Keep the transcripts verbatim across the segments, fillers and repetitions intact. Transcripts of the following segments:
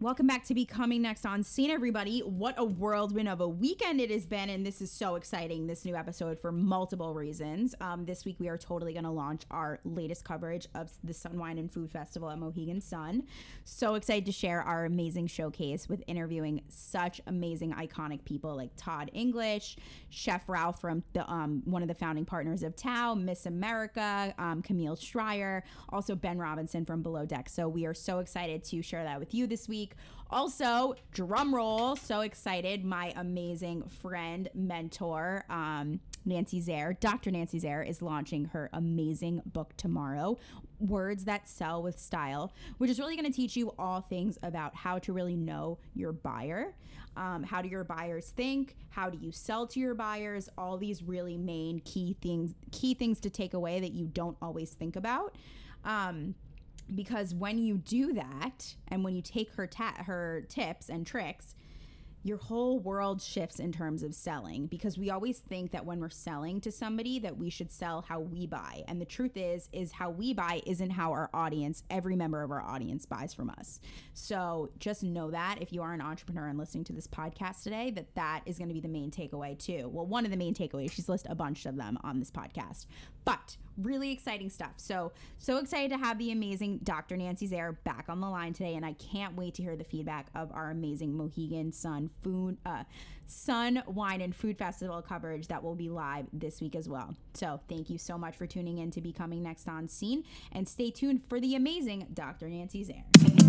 Welcome back to Becoming Next on Scene, everybody. What a whirlwind of a weekend it has been, and this is so exciting, this new episode, for multiple reasons. Um, this week, we are totally going to launch our latest coverage of the Sun Wine and Food Festival at Mohegan Sun. So excited to share our amazing showcase with interviewing such amazing, iconic people like Todd English, Chef Ralph from the um, one of the founding partners of Tao, Miss America, um, Camille Schreier, also Ben Robinson from Below Deck. So we are so excited to share that with you this week. Also, drum roll, so excited, my amazing friend, mentor, um, Nancy Zare, Doctor Nancy Zare, is launching her amazing book tomorrow, Words That Sell with Style, which is really going to teach you all things about how to really know your buyer. Um, how do your buyers think? How do you sell to your buyers? All these really main key things, key things to take away that you don't always think about. Um, Because when you do that, and when you take her ta- her tips and tricks, your whole world shifts in terms of selling, because we always think that when we're selling to somebody that we should sell how we buy. And the truth is, is how we buy isn't how our audience, every member of our audience buys from us. So just know that if you are an entrepreneur and listening to this podcast today, that that is going to be the main takeaway too. Well, one of the main takeaways, she's listed a bunch of them on this podcast, but really exciting stuff. So, so excited to have the amazing Doctor Nancy Zare back on the line today. And I can't wait to hear the feedback of our amazing Mohegan Sun food, uh, Sun Wine and Food Festival coverage that will be live this week as well. So thank you so much for tuning in to Becoming Next on Scene, and stay tuned for the amazing Doctor Nancy Zare.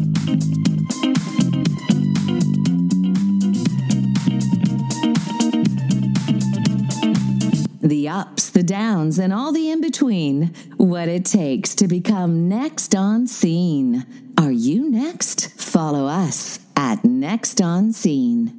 The ups, the downs, and all the in-between. What it takes to become next on scene. Are you next? Follow us at Next on Scene.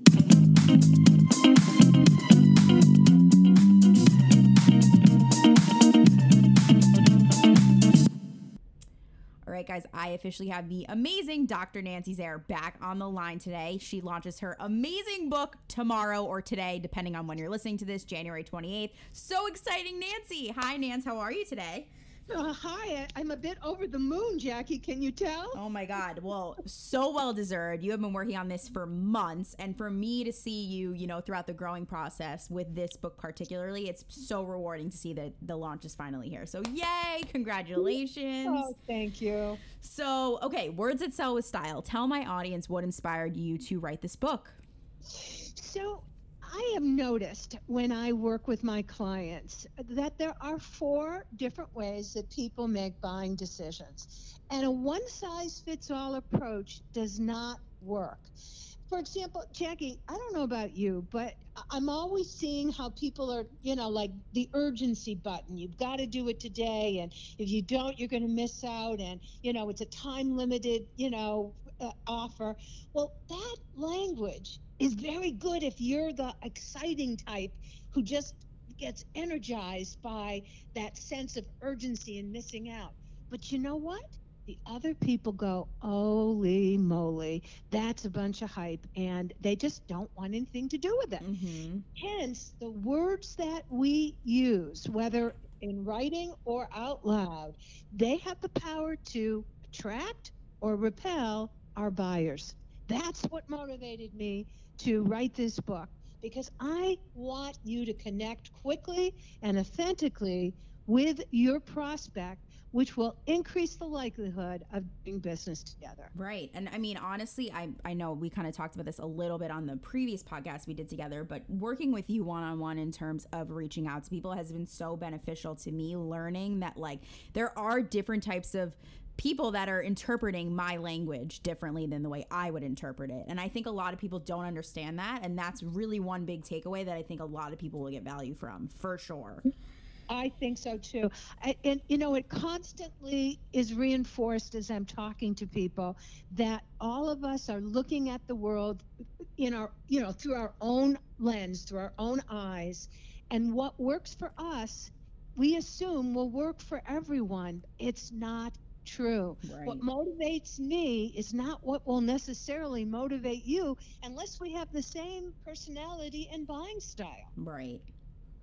All right, guys, I officially have the amazing Doctor Nancy Zare back on the line today. She launches her amazing book tomorrow or today, depending on when you're listening to this, January twenty-eighth. So exciting, Nancy. Hi, Nance. How are you today? Uh, hi, I'm a bit over the moon, Jackie. Can you tell? Oh my God. Well, so well deserved. You have been working on this for months. And for me to see you, you know, throughout the growing process with this book particularly, it's so rewarding to see that the launch is finally here. So yay, congratulations. Oh, thank you. So, okay, Words That Sell with Style. Tell my audience what inspired you to write this book. So I have noticed when I work with my clients that there are four different ways that people make buying decisions. And a one-size-fits-all approach does not work. For example, Jackie, I don't know about you, but I'm always seeing how people are, you know, like the urgency button. You've got to do it today. And if you don't, you're going to miss out. And, you know, it's a time-limited, you know, uh, offer. Well, that language is very good if you're the exciting type who just gets energized by that sense of urgency and missing out. But you know what? The other people go, holy moly, that's a bunch of hype, and they just don't want anything to do with it. Mm-hmm. Hence, the words that we use, whether in writing or out loud, they have the power to attract or repel our buyers. That's what motivated me to write this book, because I want you to connect quickly and authentically with your prospect, which will increase the likelihood of doing business together. Right. And I mean, honestly, I, I know we kind of talked about this a little bit on the previous podcast we did together, but working with you one-on-one in terms of reaching out to people has been so beneficial to me, learning that like there are different types of people that are interpreting my language differently than the way I would interpret it. And I think a lot of people don't understand that. And that's really one big takeaway that I think a lot of people will get value from, for sure. I think so too. I, and, you know, it constantly is reinforced as I'm talking to people that all of us are looking at the world in our, you know, through our own lens, through our own eyes. And what works for us, we assume will work for everyone. It's not true. Right. What motivates me is not what will necessarily motivate you unless we have the same personality and buying style. Right.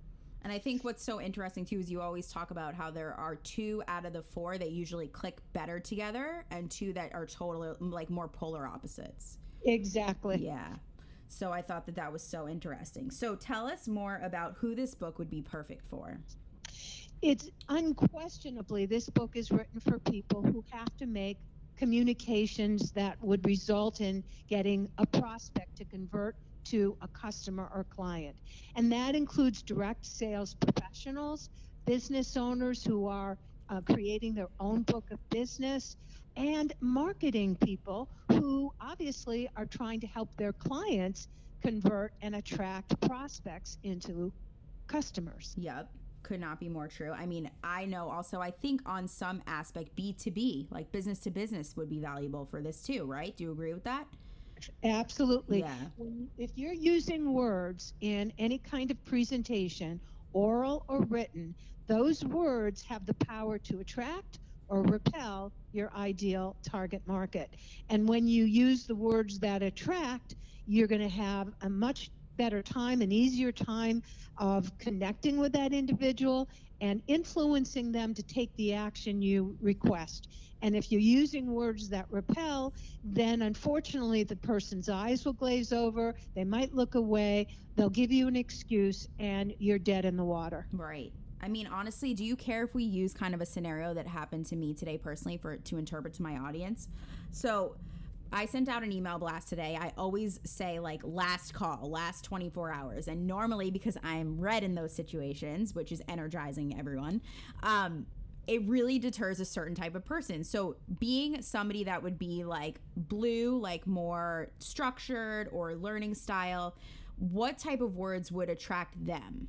And I think what's so interesting too is you always talk about how there are two out of the four that usually click better together and two that are totally like more polar opposites. Exactly. Yeah. So I thought that that was so interesting. So tell us more about who this book would be perfect for. It's unquestionably, this book is written for people who have to make communications that would result in getting a prospect to convert to a customer or client. And that includes direct sales professionals, business owners who are uh, creating their own book of business, and marketing people who obviously are trying to help their clients convert and attract prospects into customers. Yep. Could not be more true. I mean, I know also, I think on some aspect, B two B, like business to business, would be valuable for this too, right? Do you agree with that? Absolutely. Yeah. When, if you're using words in any kind of presentation, oral or written, those words have the power to attract or repel your ideal target market. And when you use the words that attract, you're going to have a much better time, an easier time of connecting with that individual and influencing them to take the action you request. And if you're using words that repel, then unfortunately the person's eyes will glaze over, they might look away, they'll give you an excuse, and you're dead in the water. Right. I mean, honestly, do you care if we use kind of a scenario that happened to me today personally for to interpret to my audience? So I sent out an email blast today. I always say like last call, last twenty-four hours. And normally because I'm red in those situations, which is energizing everyone, um, it really deters a certain type of person. So being somebody that would be like blue, like more structured or learning style, what type of words would attract them?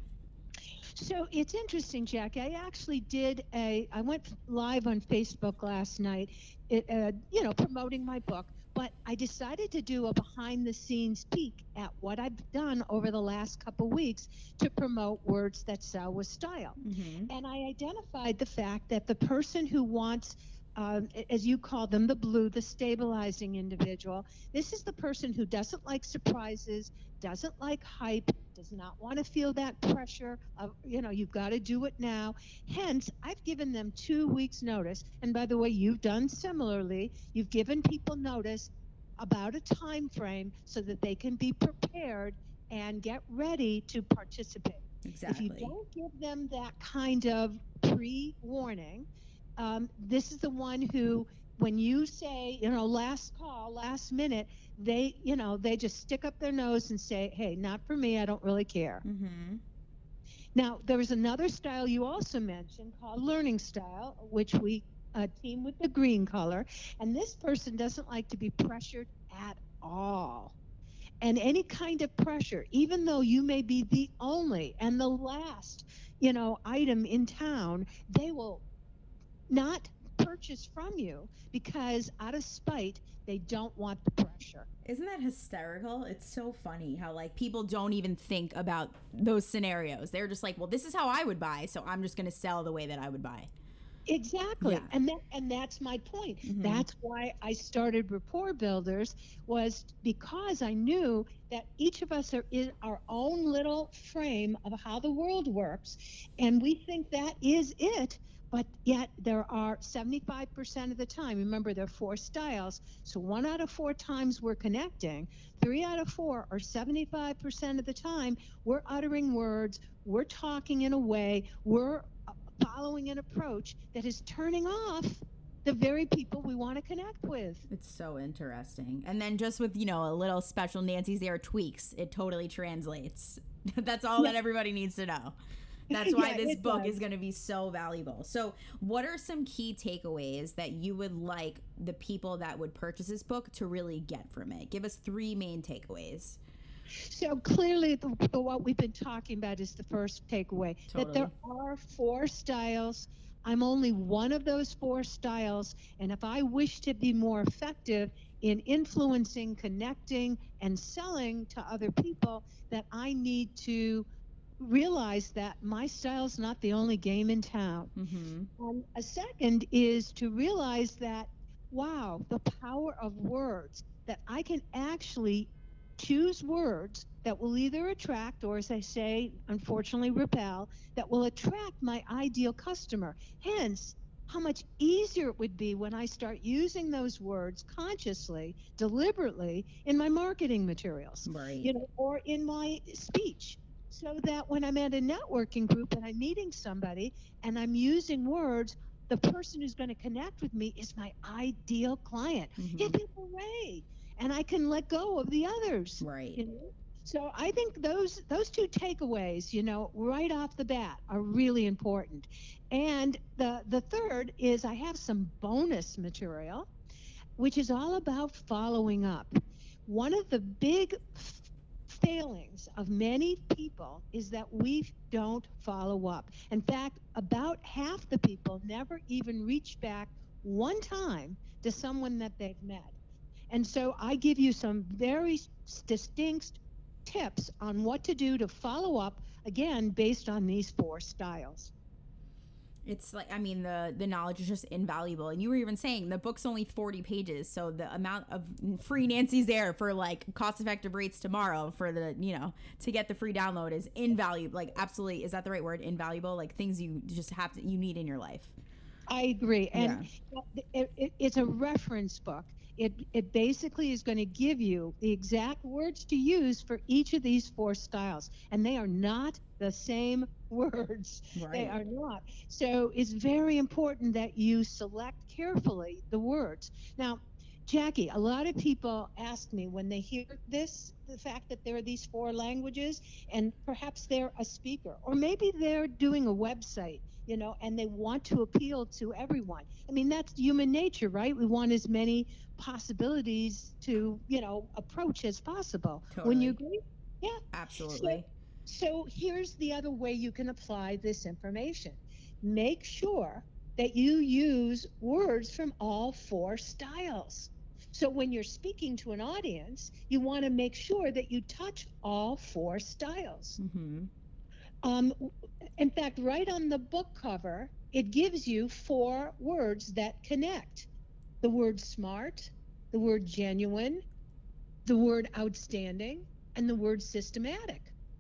So it's interesting, Jackie. I actually did a, I went live on Facebook last night, it, uh, you know, promoting my book, but I decided to do a behind the scenes peek at what I've done over the last couple weeks to promote Words That Sell with Style. Mm-hmm. And I identified the fact that the person who wants, um, as you call them, the blue, the stabilizing individual, this is the person who doesn't like surprises, doesn't like hype, does not want to feel that pressure of, you know, you've got to do it now. Hence, I've given them two weeks notice. And by the way, you've done similarly. You've given people notice about a time frame so that they can be prepared and get ready to participate. Exactly. If you don't give them that kind of pre-warning, um, this is the one who, when you say, you know, last call, last minute, they, you know, they just stick up their nose and say, hey, not for me, I don't really care. Mm-hmm. Now, there was another style you also mentioned called learning style, which we uh, team with the green color. And this person doesn't like to be pressured at all. And any kind of pressure, even though you may be the only and the last, you know, item in town, they will not purchase from you because out of spite, they don't want the pressure. Isn't that hysterical? It's so funny how like people don't even think about those scenarios. They're just like, well, this is how I would buy, so I'm just going to sell the way that I would buy. Exactly. Yeah. And that and that's my point. Mm-hmm. That's why I started Rapport Builders, was because I knew that each of us are in our own little frame of how the world works, and we think that is it. But yet there are seventy-five percent of the time, remember there are four styles, so one out of four times we're connecting, three out of four, or seventy-five percent of the time, we're uttering words, we're talking in a way, we're following an approach that is turning off the very people we want to connect with. It's so interesting. And then just with, you know, a little special Nancy's Air tweaks, it totally translates. That's all yeah. that everybody needs to know. That's why yeah, this book does. is going to be so valuable. So what are some key takeaways that you would like the people that would purchase this book to really get from it? Give us three main takeaways. So clearly the, the, what we've been talking about is the first takeaway, totally. That there are four styles. I'm only one of those four styles. And if I wish to be more effective in influencing, connecting, and selling to other people, that I need to realize that my style is not the only game in town. Mm-hmm. And a second is to realize that, wow, the power of words, that I can actually choose words that will either attract or, as I say, unfortunately repel, that will attract my ideal customer. Hence, how much easier it would be when I start using those words consciously, deliberately in my marketing materials, Right. you know, or in my speech. So that when I'm at a networking group and I'm meeting somebody and I'm using words, the person who's going to connect with me is my ideal client. Mhm. Give it away, and I can let go of the others. Right. You know? So I think those those two takeaways, you know, right off the bat, are really important. And the the third is I have some bonus material, which is all about following up. One of the big f- failings of many people is that we don't follow up. In fact, about half the people never even reach back one time to someone that they've met. And so I give you some very distinct tips on what to do to follow up, again, based on these four styles. It's like, I mean, the the knowledge is just invaluable. And you were even saying the book's only forty pages, so the amount of free Nancy's there for like cost effective rates tomorrow for the, you know, to get the free download is invaluable. Like, absolutely, is that the right word? Invaluable? Like things you just have to, you need in your life. I agree. And yeah. it, it, it's a reference book. It, it basically is going to give you the exact words to use for each of these four styles. And they are not the same words. Right. They are not. So it's very important that you select carefully the words. Now, Jackie, a lot of people ask me when they hear this, the fact that there are these four languages, and perhaps they're a speaker, or maybe they're doing a website, you know, and they want to appeal to everyone. I mean, that's human nature, right? We want as many possibilities to, you know, approach as possible. Totally. Wouldn't you agree? Yeah. Absolutely. So, so here's the other way you can apply this information. Make sure that you use words from all four styles. So when you're speaking to an audience, you want to make sure that you touch all four styles. Mm-hmm. Um, in fact, right on the book cover, it gives you four words that connect. The word smart, the word genuine, the word outstanding, and the word systematic.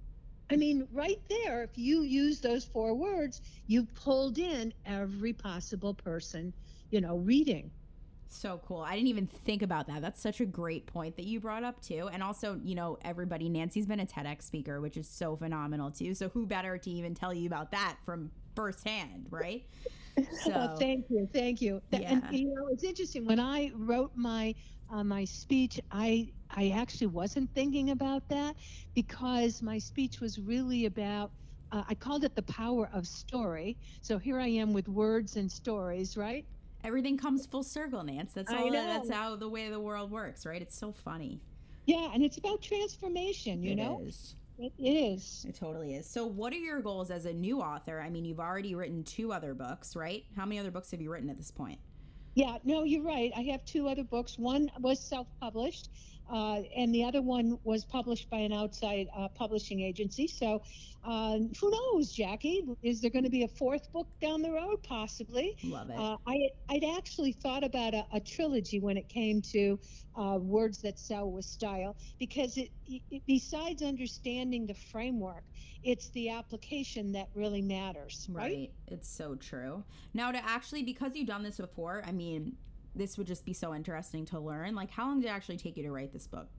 I mean, right there, if you use those four words, you've pulled in every possible person, you know, reading. So cool. I didn't even think about that. That's such a great point that you brought up too. And also, you know, everybody, Nancy's been a TEDx speaker, which is so phenomenal too. So who better to even tell you about that from firsthand, right? So oh, thank you, thank you. Yeah. And you know, it's interesting. When I wrote my uh, my speech, I I actually wasn't thinking about that because my speech was really about. Uh, I called it the power of story. So here I am with words and stories, right? Everything comes full circle, Nance. That's I all. know. That's how the way the world works, right? It's so funny. Yeah, and it's about transformation. You it know. Is. It is. It totally is. So what are your goals as a new author? I mean, you've already written two other books, right? How many other books have you written at this point? Yeah, no, you're right. I have two other books. One was self-published, uh, and the other one was published by an outside uh, publishing agency. So uh, who knows, Jackie? Is there going to be a fourth book down the road? Possibly. Love it. Uh, I, I'd actually thought about a, a trilogy when it came to uh, words that sell with style, because it, it, besides understanding the framework, it's the application that really matters, right? Right. It's so true. Now, to actually, because you've done this before, I mean, this would just be so interesting to learn. Like, how long did it actually take you to write this book?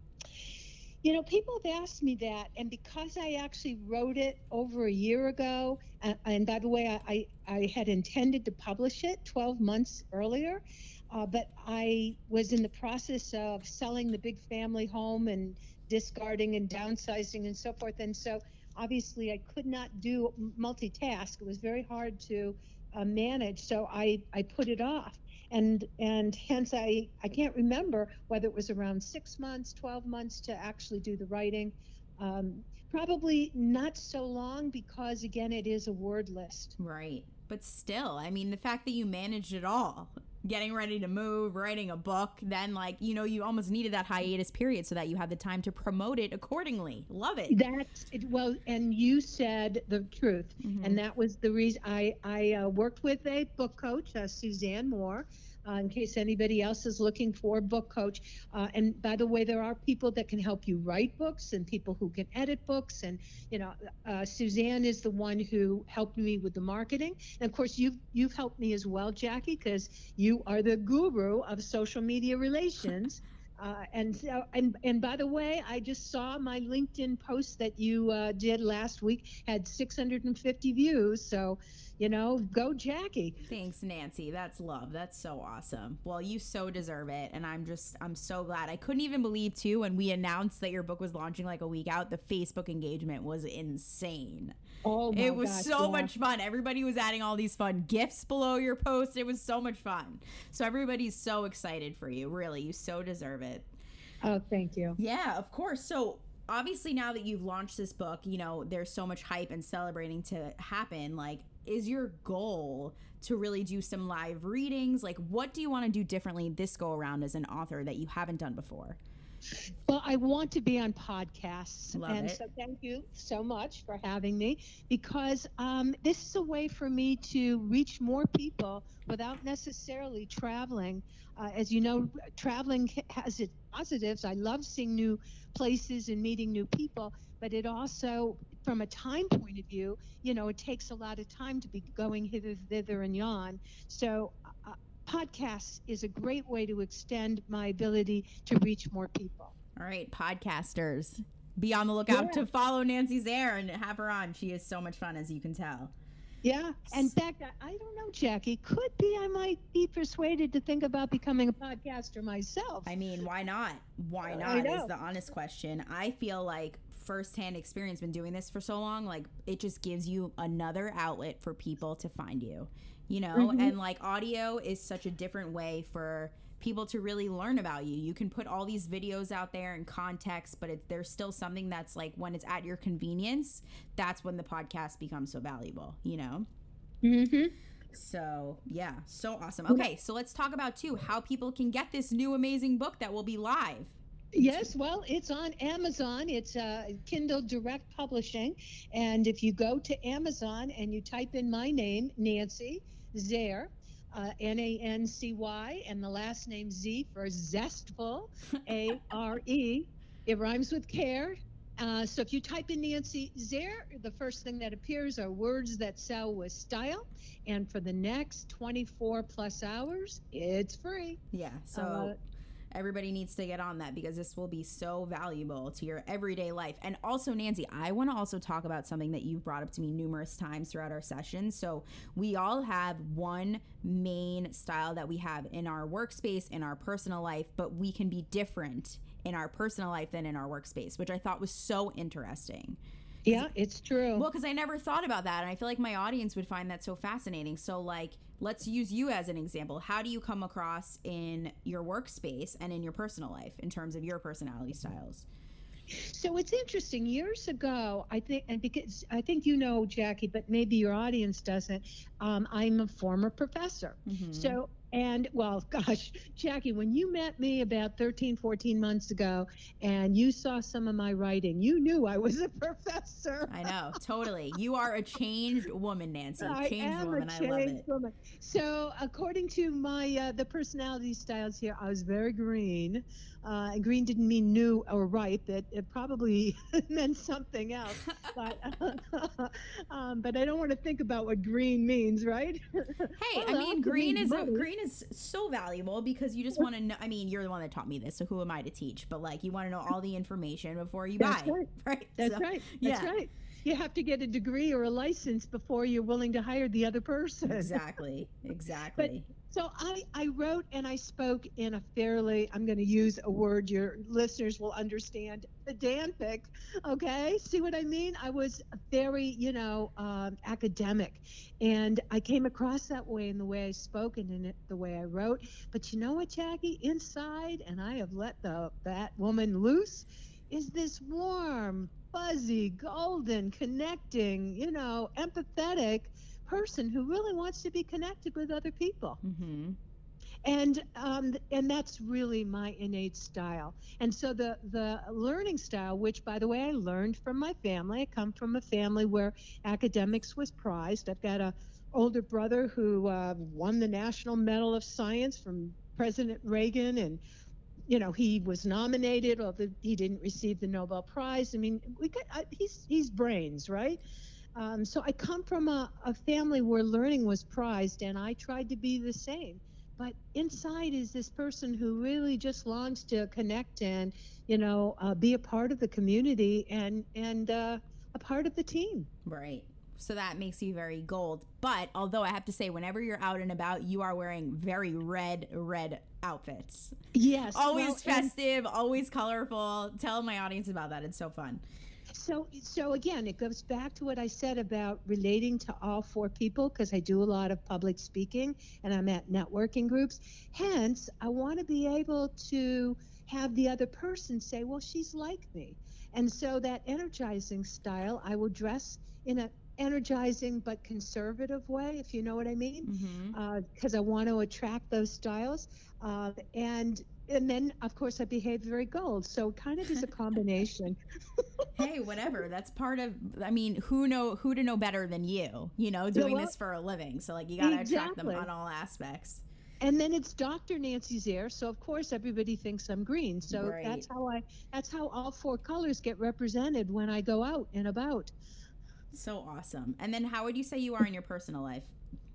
You know, people have asked me that, and because I actually wrote it over a year ago, and, and by the way, I, I had intended to publish it twelve months earlier, uh, but I was in the process of selling the big family home and discarding and downsizing and so forth, and so obviously I could not do multitask. It was very hard to uh, manage, so I, I put it off. And and hence I, I can't remember whether it was around six months, twelve months to actually do the writing. Um, probably not so long because, again, it is a word list. Right. But still, I mean, the fact that you managed it all, getting ready to move, writing a book, then, like, you know, you almost needed that hiatus period so that you had the time to promote it accordingly. Love it. That's it. Well, and you said the truth. Mm-hmm. And that was the reason I, I uh, worked with a book coach, uh, Suzanne Moore, uh, in case anybody else is looking for a book coach. Uh, and by the way, there are people that can help you write books and people who can edit books. And, you know, uh, Suzanne is the one who helped me with the marketing. And of course, you've, you've helped me as well, Jackie, because you are the guru of social media relations. Uh, and so, and and by the way, I just saw my LinkedIn post that you uh, did last week had six hundred fifty views. So, you know, go Jackie. Thanks, Nancy. That's love. That's so awesome. Well, you so deserve it. And I'm just, I'm so glad. I couldn't even believe, too, when we announced that your book was launching like a week out, the Facebook engagement was insane. Oh, my It was gosh, so yeah. much fun. Everybody was adding all these fun gifts below your post. It was so much fun. So everybody's so excited for you. Really, you so deserve it. Oh, thank you. Yeah, of course. So obviously now that you've launched this book, you know, there's so much hype and celebrating to happen. Like, is your goal to really do some live readings? Like, what do you want to do differently this go around as an author that you haven't done before? Well, I want to be on podcasts. Love and it. so thank you so much for having me, because um, this is a way for me to reach more people without necessarily traveling. Uh, as you know, traveling has its positives. I love seeing new places and meeting new people, but it also, from a time point of view, you know, it takes a lot of time to be going hither, thither, and yon. So uh, podcasts is a great way to extend my ability to reach more people. All right, podcasters, be on the lookout Yeah. to follow Nancy Zare and have her on. She is so much fun, as you can tell. Yeah. In fact, I, I don't know, Jackie. Could be I might be persuaded to think about becoming a podcaster myself. I mean, why not? Why I not know. is the honest question. I feel like firsthand experience, been doing this for so long, like it just gives you another outlet for people to find you, you know? Mm-hmm. And like audio is such a different way for people to really learn about you. You can put all these videos out there in context, but it, there's still something that's like when it's at your convenience, that's when the podcast becomes so valuable, you know? Mm-hmm. So yeah, so awesome. Okay, so let's talk about too how people can get this new amazing book that will be live. Yes, well, it's on Amazon. It's uh, Kindle Direct Publishing. And if you go to Amazon and you type in my name, Nancy Zare, uh, N A N C Y, and the last name Z for Zestful, A R E, it rhymes with care. Uh, so if you type in Nancy Zare, the first thing that appears are words that sell with style. And for the next twenty-four plus hours, it's free. Yeah, so Uh, everybody needs to get on that because this will be so valuable to your everyday life. And also, Nancy, I want to also talk about something that you've brought up to me numerous times throughout our sessions. So we all have one main style that we have in our workspace, in our personal life, but we can be different in our personal life than in our workspace, which I thought was so interesting. Yeah, it's true. Well, because I never thought about that, and I feel like my audience would find that so fascinating. So, like, let's use you as an example. How do you come across in your workspace and in your personal life in terms of your personality styles? So it's interesting. Years ago, I think, and because I think you know, Jackie, but maybe your audience doesn't. Um, I'm a former professor. Mm-hmm. So, and well, gosh, Jackie, when you met me about thirteen, fourteen months ago, and you saw some of my writing, you knew I was a professor. I know, totally. You are a changed woman, Nancy. I Changed am woman. a I love changed it. woman. So, according to my uh, the personality styles here, I was very green. Uh, and green didn't mean new or ripe. It, it probably meant something else. But uh, um, but I don't want to think about what green means, right? Hey, Well, I it mean, also green means is money. green is so valuable because you just want to know. I mean, you're the one that taught me this, so who am I to teach? But like, you want to know all the information before you That's buy, right. right? That's So, right. That's yeah. right. You have to get a degree or a license before you're willing to hire the other person. Exactly. Exactly. So I, I wrote and I spoke in a fairly, I'm going to use a word your listeners will understand, pedantic, okay? See what I mean? I was very, you know, um, academic. And I came across that way in the way I spoke and in it, the way I wrote. But you know what, Jackie? Inside, and I have let the that woman loose, is this warm, fuzzy, golden, connecting, you know, empathetic person who really wants to be connected with other people. Mm-hmm. And um, and that's really my innate style. And so the the learning style, which by the way I learned from my family, I come from a family where academics was prized. I've got a older brother who uh, won the National Medal of Science from President Reagan, and you know, he was nominated, although he didn't receive the Nobel Prize. I mean, we got uh, he's he's brains, right? Um, so I come from a, a family where learning was prized, and I tried to be the same. But inside is this person who really just longs to connect and, you know, uh, be a part of the community and and uh, a part of the team. Right. So that makes you very gold. But although I have to say, whenever you're out and about, you are wearing very red, red outfits. Yes. Always well, festive, always colorful. Tell my audience about that. It's so fun. So, so again, it goes back to what I said about relating to all four people, because I do a lot of public speaking and I'm at networking groups. Hence, I want to be able to have the other person say, well, she's like me. And so that energizing style, I will dress in a energizing but conservative way, if you know what I mean, because Mm-hmm. uh, I want to attract those styles. Uh, and and then, of course, I behave very gold. So it kind of is a combination. Hey, whatever. That's part of, I mean, who know who to know better than you, you know, doing well, this for a living. So like you got to attract them exactly. on all aspects. And then it's Doctor Nancy Zare, so of course everybody thinks I'm green. So Right. that's how I that's how all four colors get represented when I go out and about. So awesome. And then how would you say you are in your personal life?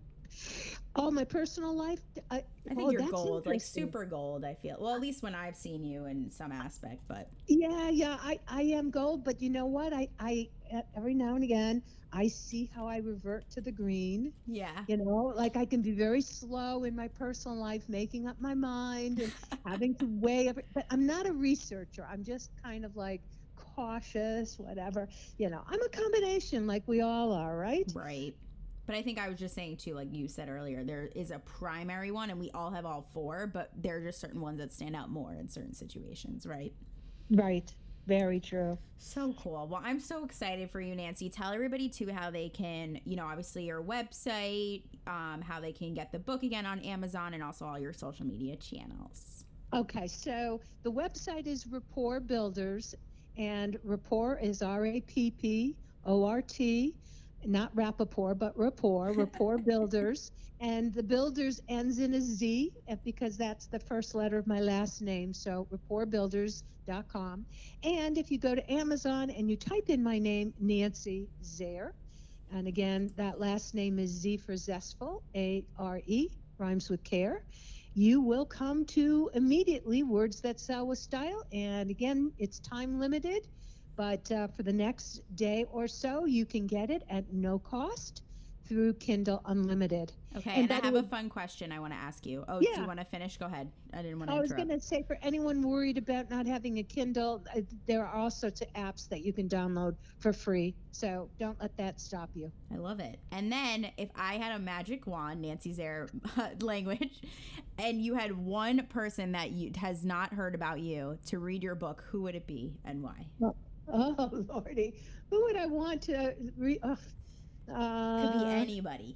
Oh, my personal life? I, I think oh, you're that's gold, like interesting. super gold, I feel. Well, at least when I've seen you in some aspect, but Yeah, yeah, I, I am gold, but you know what? I, I every now and again, I see how I revert to the green. yeah. You know, like I can be very slow in my personal life, making up my mind and having to weigh every, but I'm not a researcher. I'm just kind of like cautious, whatever. You know, I'm a combination like we all are, right? Right. But I think I was just saying too, like you said earlier, there is a primary one and we all have all four, but there are just certain ones that stand out more in certain situations, right? Right. Very true. So cool. Well, I'm so excited for you, Nancy. Tell everybody too how they can, you know, obviously your website, um, how they can get the book again on Amazon, and also all your social media channels. Okay, so the website is Rapport Builders, and Rapport is R A P P O R T, not Rappaport, but Rapport, Rapport Builders. And the Builders ends in a Z because that's the first letter of my last name, so rapport builders dot com. And if you go to Amazon and you type in my name, Nancy Zare, and again, that last name is Z for Zestful, A R E, rhymes with care, you will come to immediately Words That Sell with Style. And again, it's time limited, but uh, for the next day or so, you can get it at no cost through Kindle Unlimited. Okay, And and, I that have will- a fun question I want to ask you. Oh, do Yeah. you want to finish? Go ahead. I didn't want to I was interrupt. going to say, for anyone worried about not having a Kindle, uh, there are all sorts of apps that you can download for free. So don't let that stop you. I love it. And then if I had a magic wand, Nancy Zare language, and you had one person that you has not heard about you to read your book, who would it be and why? Oh, Lordy. Who would I want to read? Uh, Could be anybody.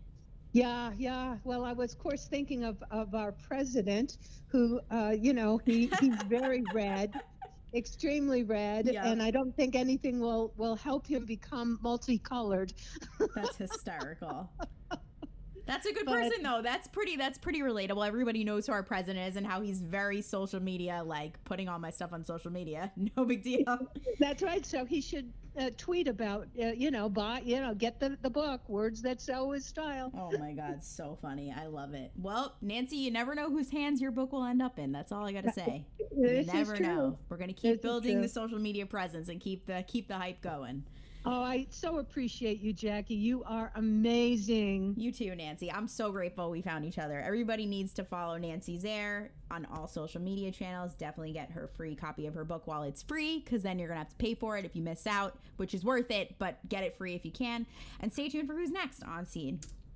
Yeah, yeah. Well, I was, of course, thinking of, of our president, who, uh, you know, he, he's very red, extremely red, Yeah. and I don't think anything will, will help him become multicolored. That's hysterical. That's a good But- person though. That's pretty that's pretty relatable. Everybody knows who our president is and how he's very social media, like putting all my stuff on social media. No big deal. That's right. So he should uh, tweet about, uh, you know, buy, you know, get the, the book, Words That Sell with Style. Oh my God, so funny. I love it. Well, Nancy, you never know whose hands your book will end up in. That's all I gotta say. This You is never true. know. We're gonna This keep is building true. the social media presence and keep the keep the hype going. Oh, I so appreciate you, Jackie. You are amazing. You too, Nancy. I'm so grateful we found each other. Everybody needs to follow Nancy Zare on all social media channels. Definitely get her free copy of her book while it's free, because then you're going to have to pay for it if you miss out, which is worth it, but get it free if you can. And stay tuned for who's next on Scene.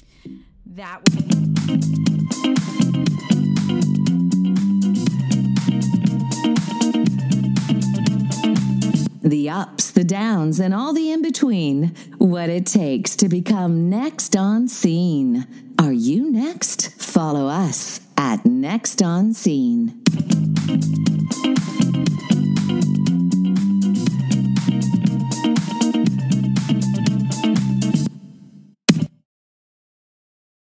That The ups, the downs, and all the in between. What it takes to become next on scene. Are you next? Follow us at Next on Scene.